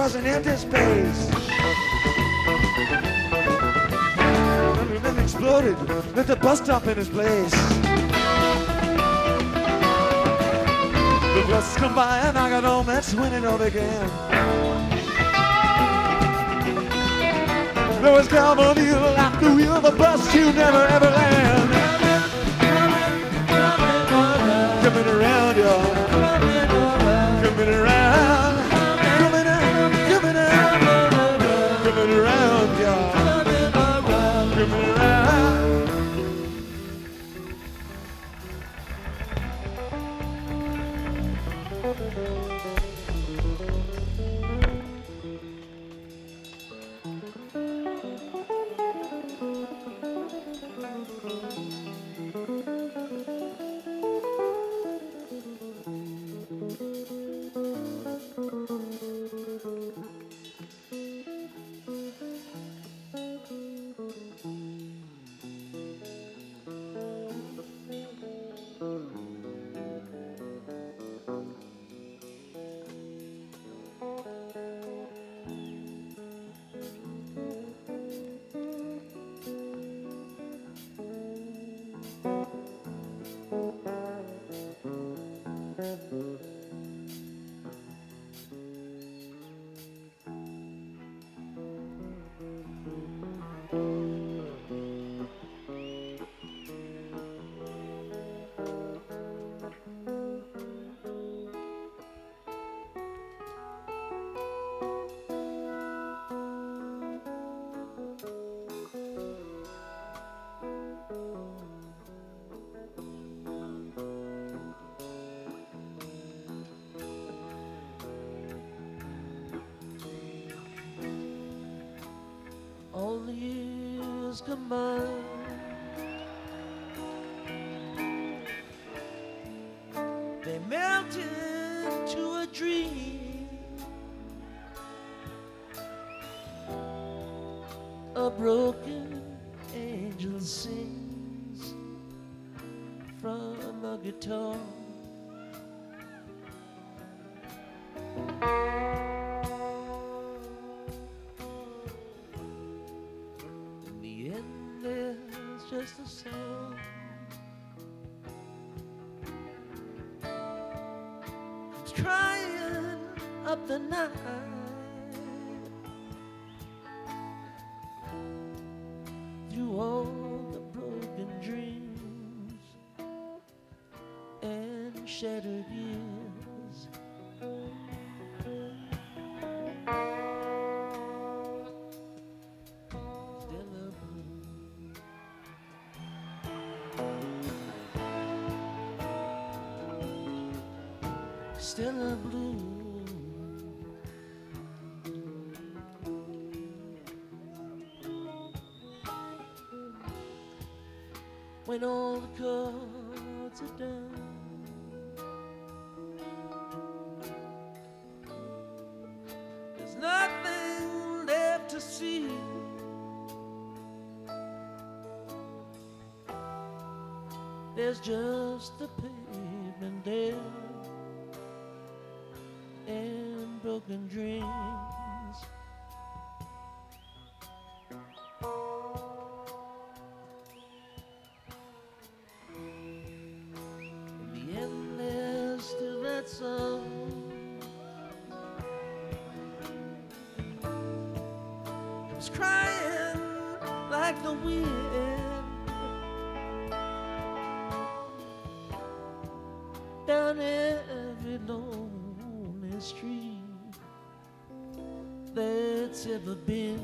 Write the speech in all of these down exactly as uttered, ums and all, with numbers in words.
was an empty space. And then exploded, left the bus stop in its place. The buses come by and I got home, that's when it all began. There was cowboy needle out the wheel of the bus, you never ever land. Coming around, y'all. Coming around. Coming around. Coming around. Coming around, y'all. Coming around. All the years combined, they melted to a dream. A broken angel sings from a guitar. Just a song. It's crying up the night. Through all the broken dreams and shattered years. Still a blue. When all the cards are done, there's nothing left to see. There's just the pavement there and broken dreams. In the end, there's still that song. It's crying like the wind down every lonely street that's ever been.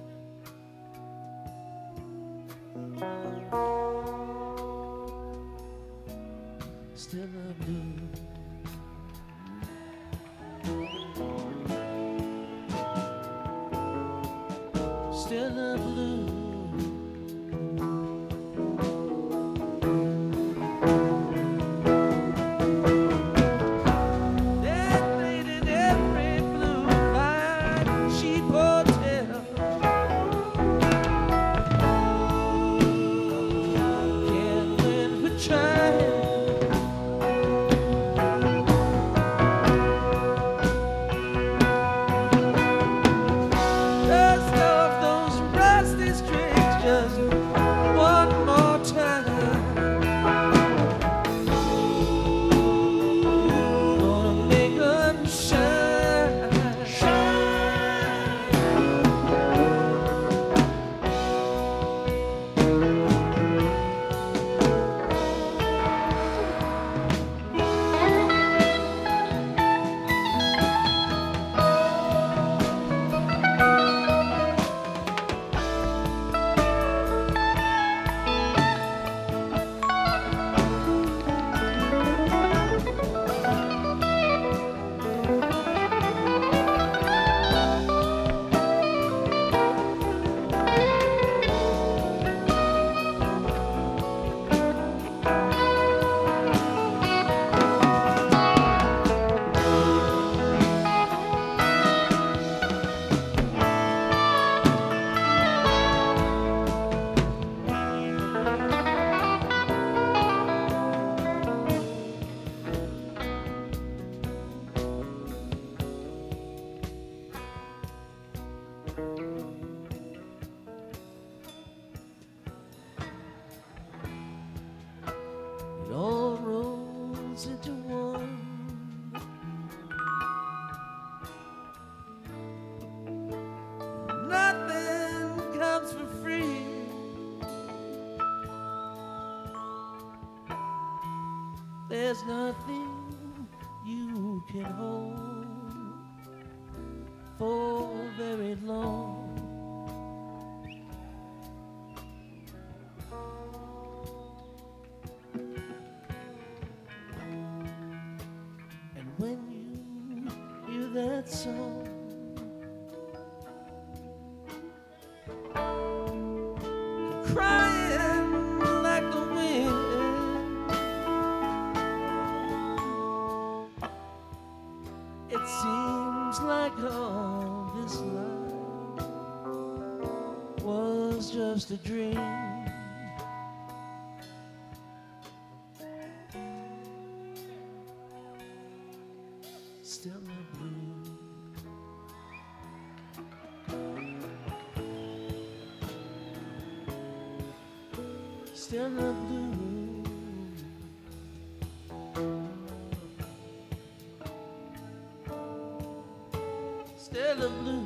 Still a blue. Still a blue. Try nothing you can hold for very long. And when you hear that song, crying like the wind, it seems like all this life was just a dream. Still a blue. Still the blue. Still the blue.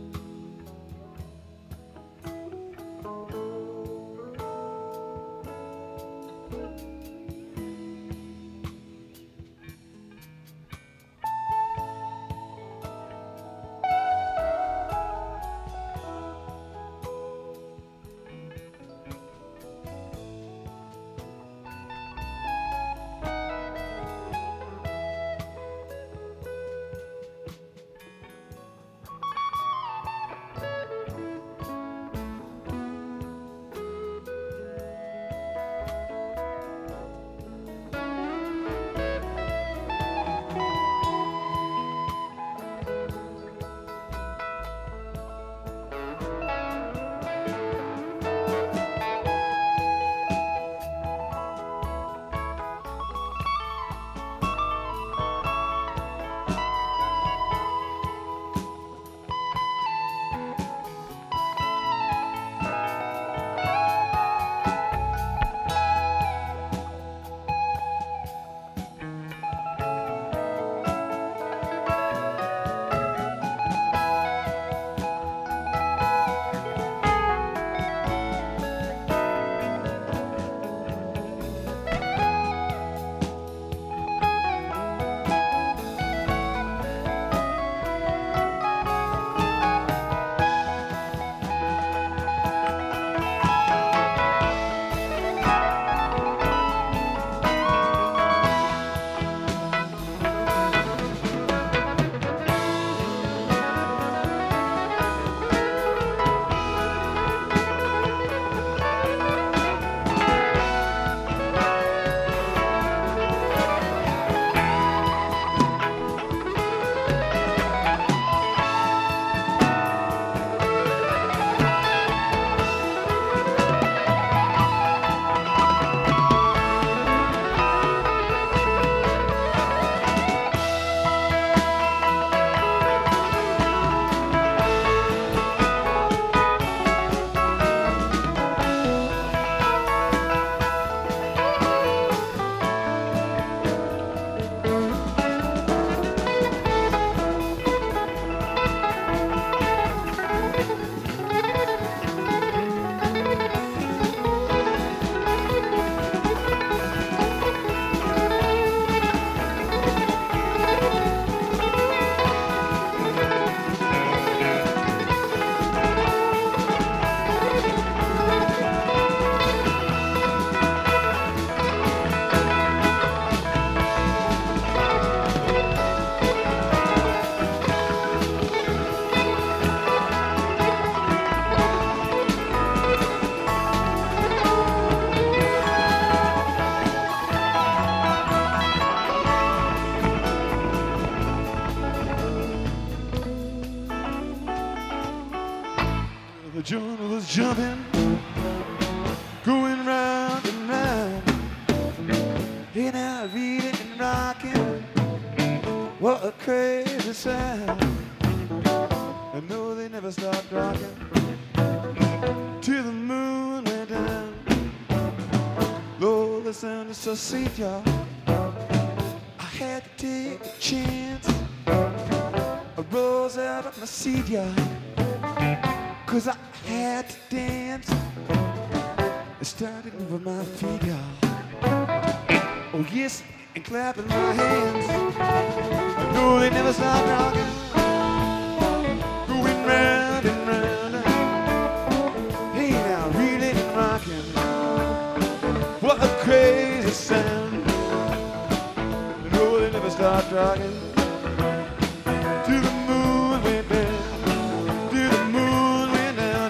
The joint was jumping, going round and round. Hey now, reading and rocking. What a crazy sound. I know they never stopped rocking till the moon went down. Lord, the sound is so sweet, y'all. I had to take a chance. I rose out of my seat, y'all, 'cause I had to dance. It started moving my feet, y'all. Oh yes, and clapping my hands. I know they never stop rocking, going round and round. Hey now, reeling and rocking, what a crazy sound. I know they never stop rocking. To the moon went down, to the moon went down.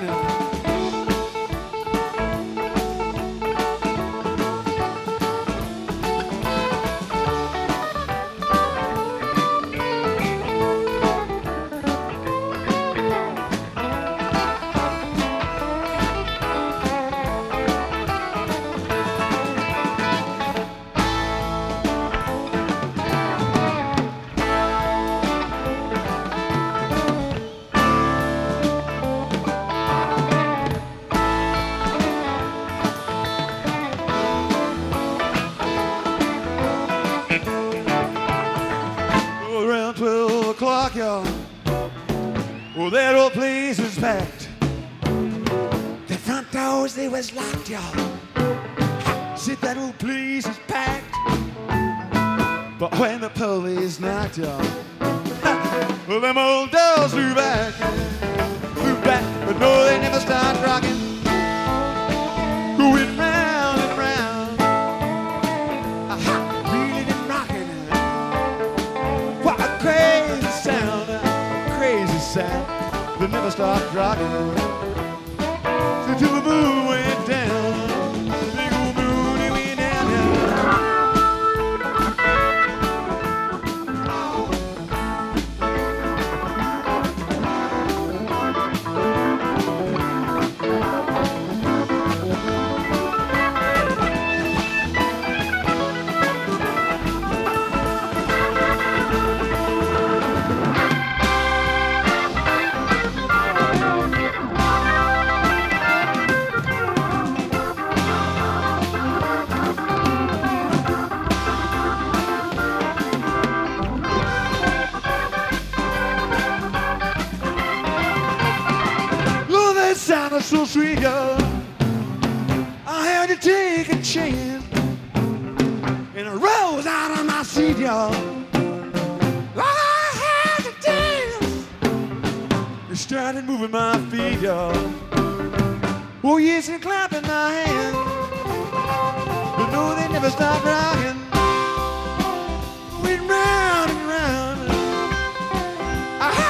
Around twelve o'clock, y'all. Well, that old place was packed. The front doors, they was locked, y'all. Said that old place was packed. But when the police knocked, y'all, well, them old doors flew back, flew back. But no, they never stopped rocking, going round and round. Aha, reeling and rocking. What a crazy sound, a crazy sound. They never stopped rocking. So till the moon went down, the big old moon, it went down, down. Sounded so sweet, y'all. I had to take a chance, and I rose out of my seat, y'all. I had to dance. I started moving my feet, y'all. Oh yes, and clapping my hands. But no, they never stopped rocking. Went round and round. Aha!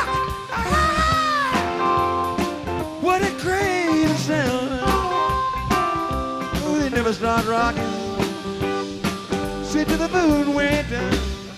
What a crazy sound. Oh, they never start rocking. Sit to the moon went down.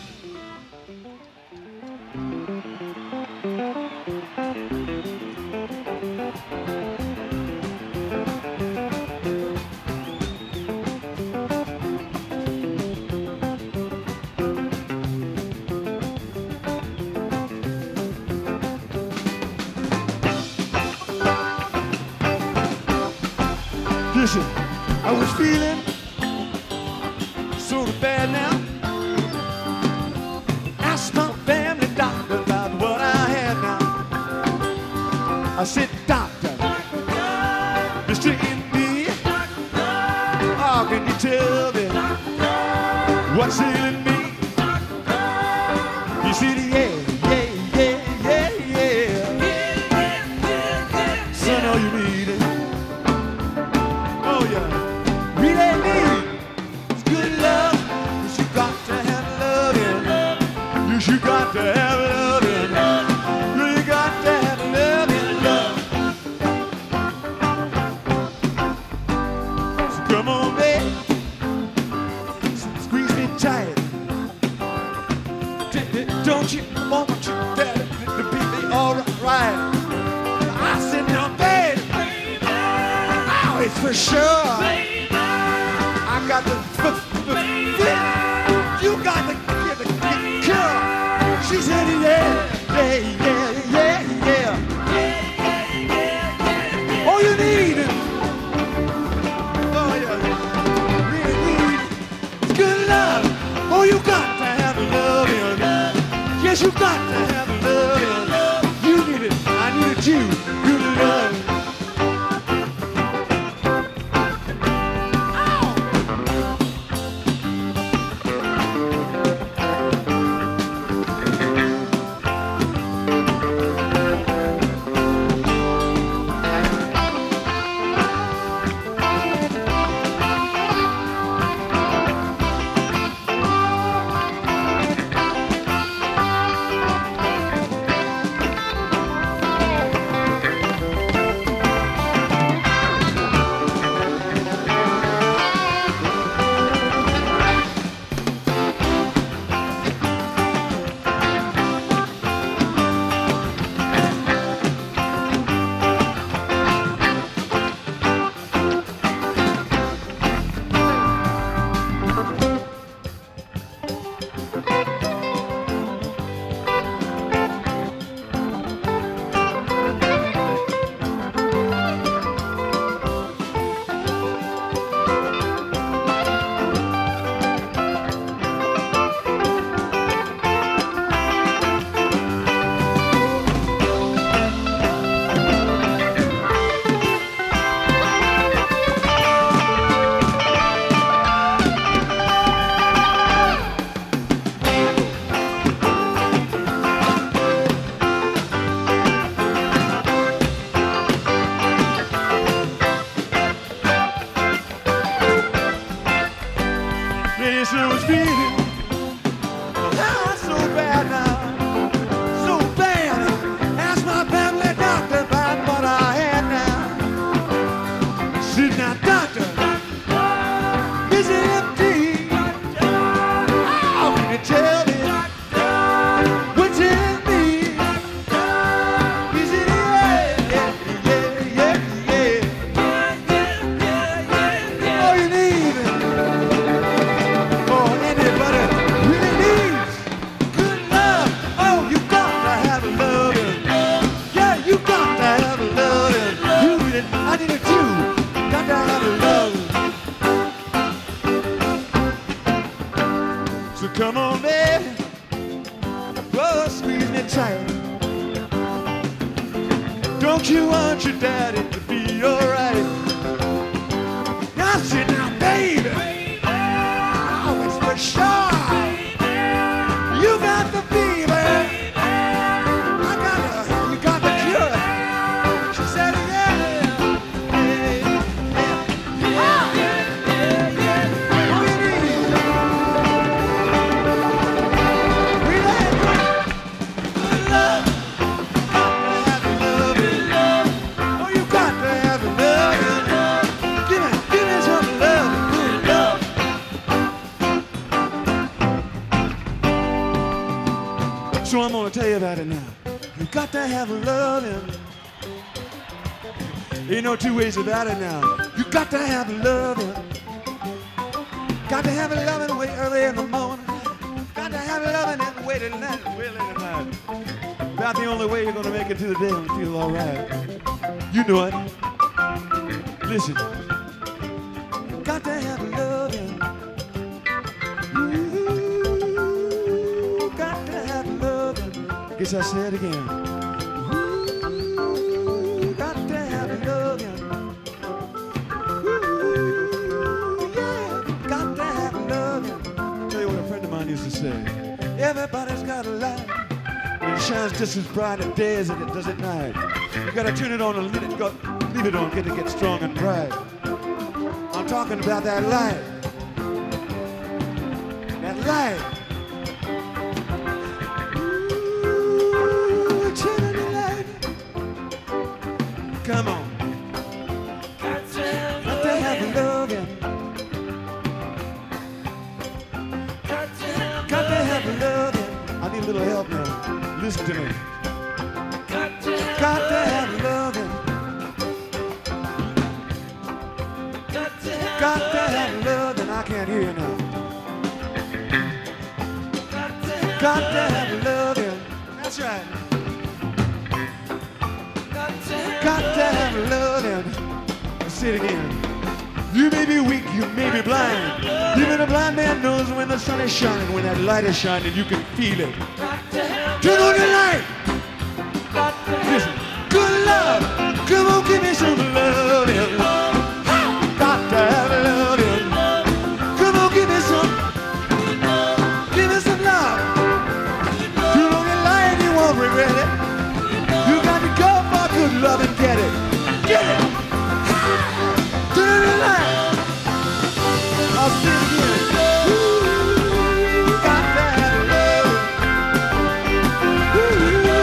Listen, I was feeling so bad now. Asked my family doctor about what I had now. I said, doctor, Mister Indy, how can you tell me what's ailing me? He said, yeah, yeah, yeah, yeah, yeah. Son, all you need is really need is good love. Yes, you got to have love in. Yes, you got to have love in. You got to have love in love. So come on, babe, squeeze me tight. Don't you want you better to be me all right? I said, now, babe, oh, it's for sure. I got the f- f- f- you got the, the, the, the cure. She said, yeah, yeah, yeah, yeah, yeah. All you need, oh yeah, really need is good love. Oh, you got to have love in. Yes, you got to have love in. You need it, I needed you, good love. Don't you want your daddy to be alright? Now sit down, baby. Oh, it's for sure. You got the fever. I got the, you got the cure. She said, yeah, yeah, yeah, yeah, yeah. What do you need? We like good love. Oh, you got to have love. Give me, give me some love, good love. So I'm gonna tell you about it now. You got to have loving. Ain't no two ways about it now. You got to have loving. Got to have loving way early in the morning. Got to have loving and wait at night, way late at night. About the only way you're gonna make it to the day and feel all right. You know it. Listen. Got to have loving. Ooh, got to have loving. Guess I say it again. Ooh, got to have loving. Ooh, yeah, got to have loving. Tell you what a friend of mine used to say. Everybody's got a light. And it shines just as bright at day as it does at night. You gotta turn it on and let it go. Leave it on, get it get strong and bright. I'm talking about that light. That light. Ooh, turn the light. Come on. Got to have loving. Got to have loving. I need a little help now. Listen to me. Got to have, got to have loving. Got to have, got to have loving. I can't hear you now. Got to have, got to have loving. That's right. Got to have, got to have loving. Let's say it again. You may be weak, you may be blind. Even a blind man knows when the sun is shining. When that light is shining, you can feel it. Turn on the light. Listen, good love. Come on, give me some love. Got to have love. Come on, give me some. Give me some love. Turn on the light, you won't regret it. You got to go for good love and get it. Get it. Turn on the light. I'll sing again. Ooh, got to have love. Ooh.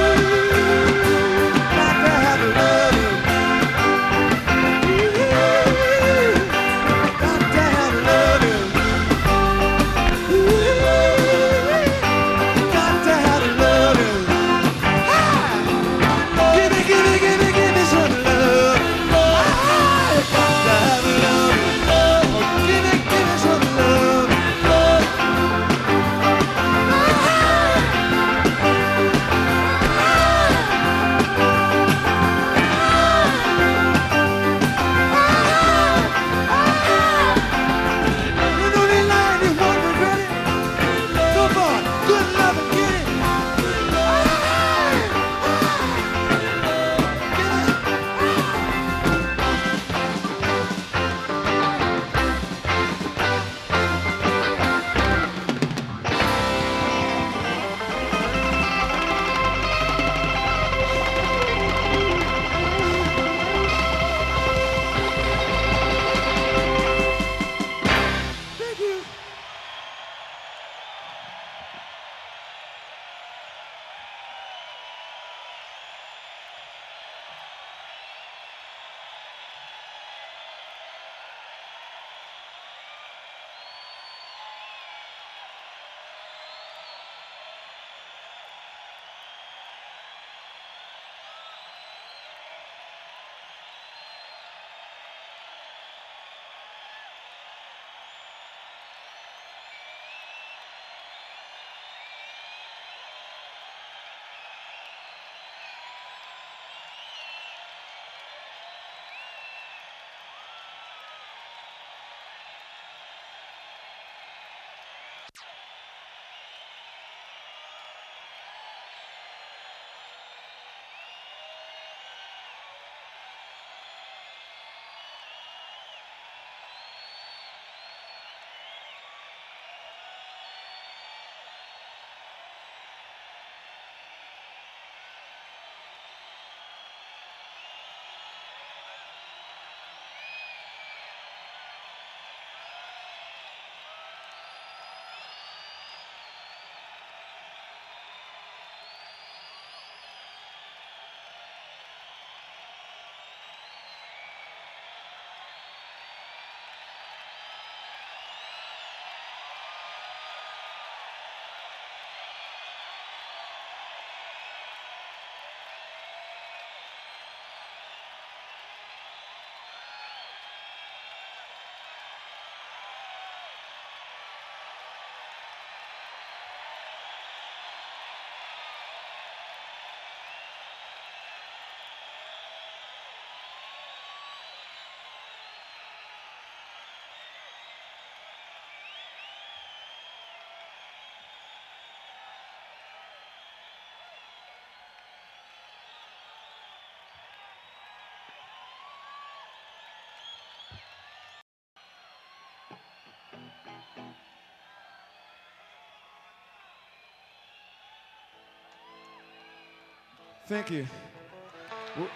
Thank you. We're,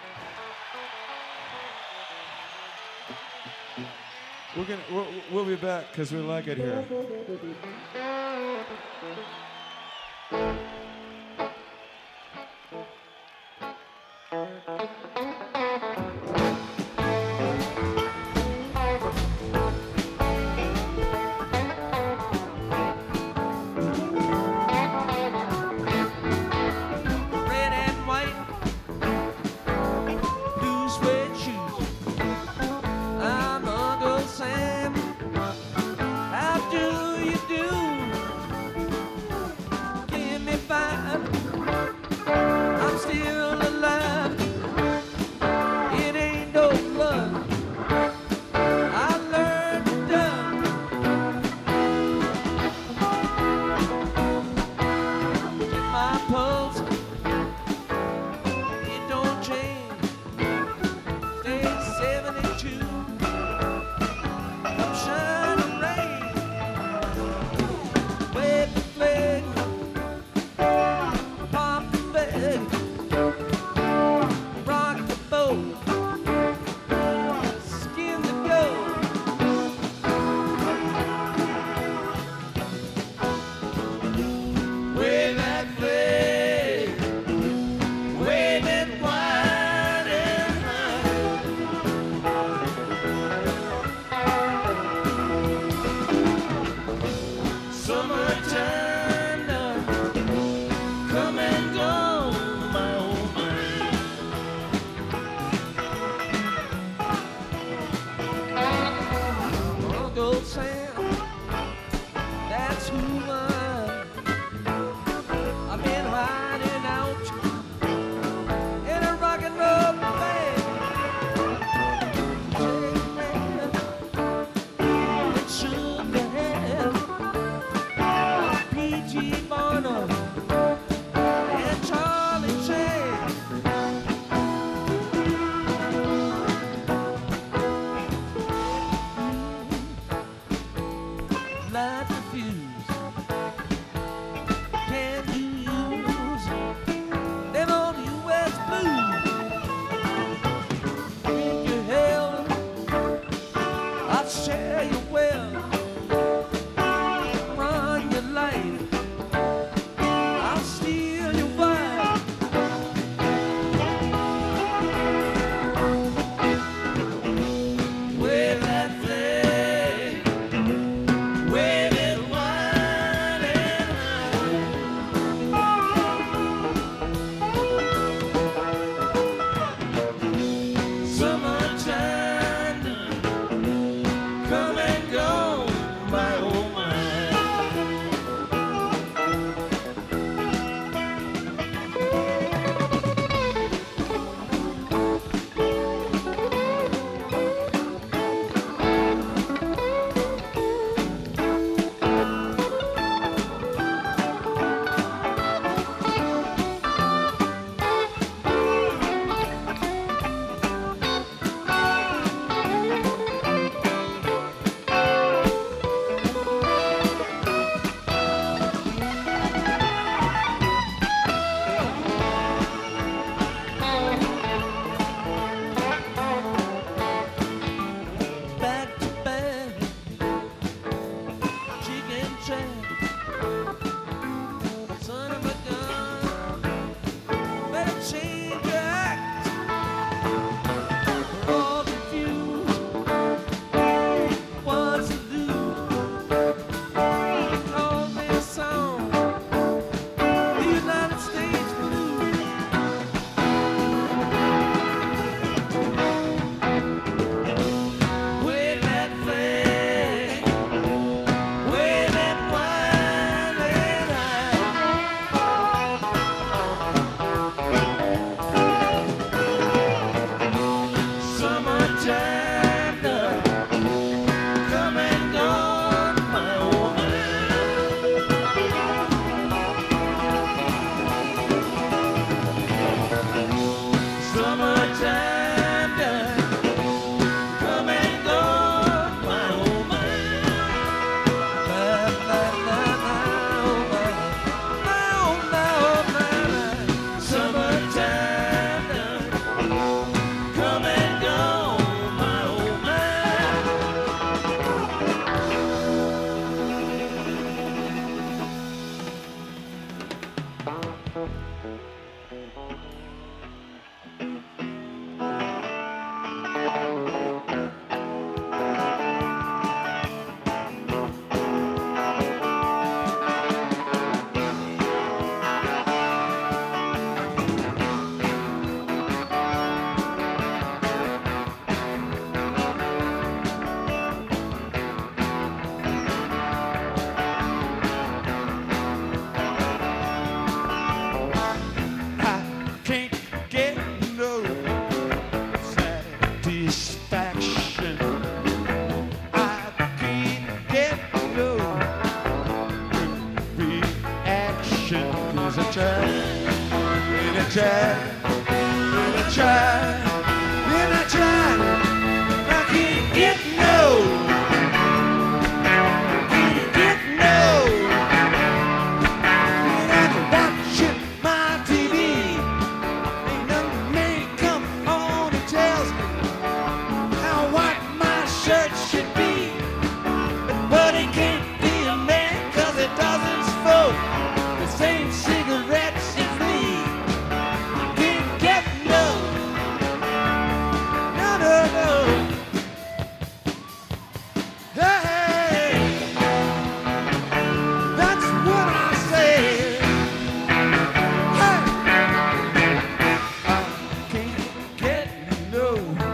we're gonna we'll, we'll be back because we like it here. Red and white, blue suede shoes. I'm Uncle Sam. How do you do? Give me five. I'm still alive. It ain't no blood. I learned to done. Get my pulse. It don't change. Stay seventy-two. Come shine and rain. Wave the flag. Pop the bag. Rock the boat. Skin the goat. Wave that flag. Wave it wide and high. Summertime now, come and go, my old man. tried, and I tried, and I tried. I can't get no. Can't get no. When I'm watching my T V, ain't nothing may come on and tells me how white my shirt should be. But it can't be a man 'cause it doesn't smoke the same cigarettes as me. Can't get no, no, no, no. Hey, that's what I say. Hey, I can't get no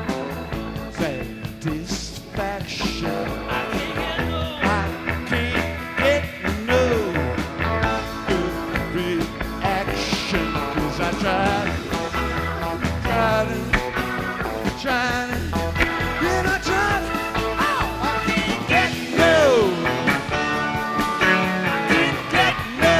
satisfaction. I can't get no. I can't get no good reaction 'cause I tried, tried it, tried it, and I tried it. Oh, I can't get no, can't get no.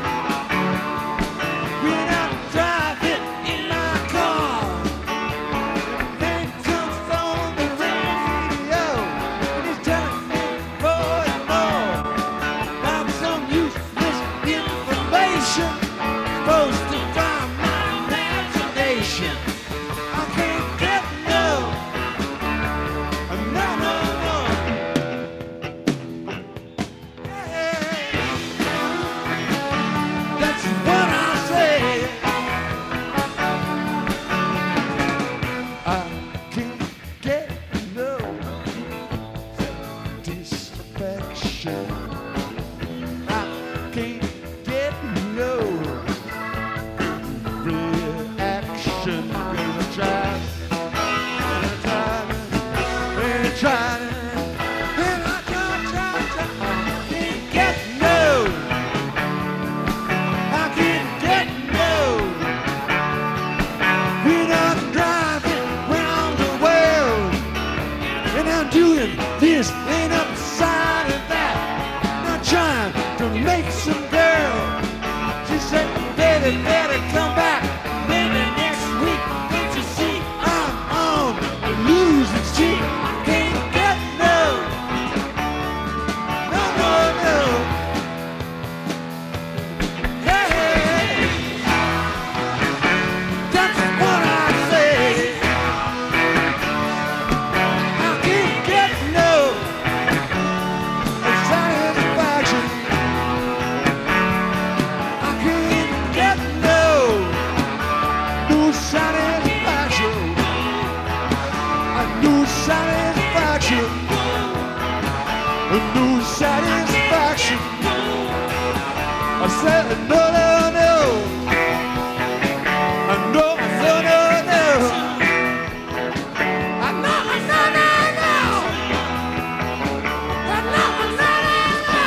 When I'm driving in my car, then comes on the radio, and he's telling me more and more about some useless information supposed to drive my imagination. I can't get no, no, no, no. Hey, that's what I say. I can't get no satisfaction. I can't get no reaction 'cause I tried, and I tried, and I tried, and I tried, tried, tried. I can't get no. I can't get no. When I'm driving round the world, and I'm doing this and upside of that, and I'm trying to make some girl. She said, baby, better come back. Maybe next week, don't you see I'm on the losing streak. I can't get no, no, no, no. Hey, hey, that's what I say. I can't get no satisfaction. I can't get no, no satisfaction. A new satisfaction. A new satisfaction. I said no, no, no. I know, no, no, no. I know, no, no, no. I know, no, no, no.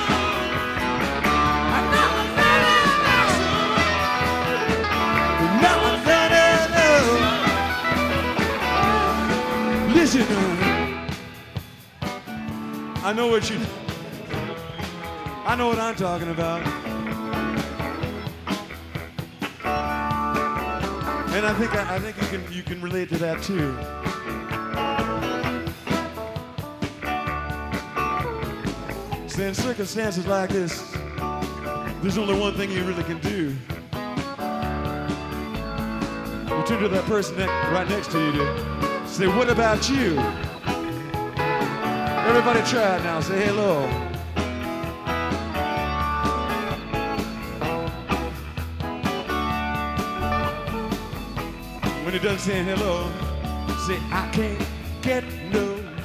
I know, no, no, no. No, no, no, no. Listen, I know what you. I know what I'm talking about. And I think I, I think you can you can relate to that too. So in circumstances like this, there's only one thing you really can do. You turn to that person ne- right next to you to say, "What about you?" Everybody try it now. Say hello. When you're done saying hello, say, "I can't get no.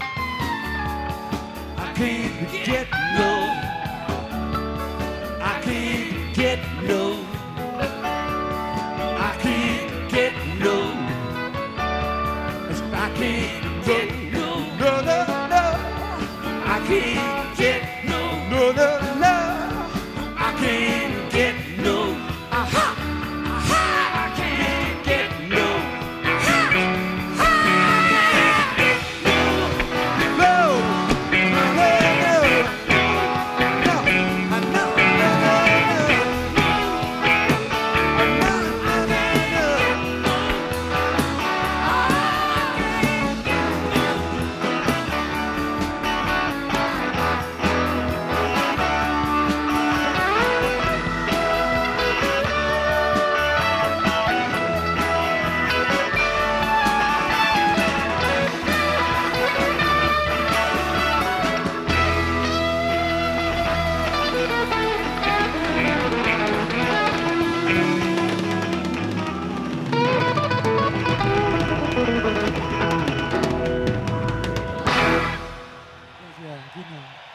I can't get no. I can't get no. I can't get no. I can't get no. No, no, no. I can't get no. No, no, no. I can't get no. Aha! Aha! I can't get no. Aha! know.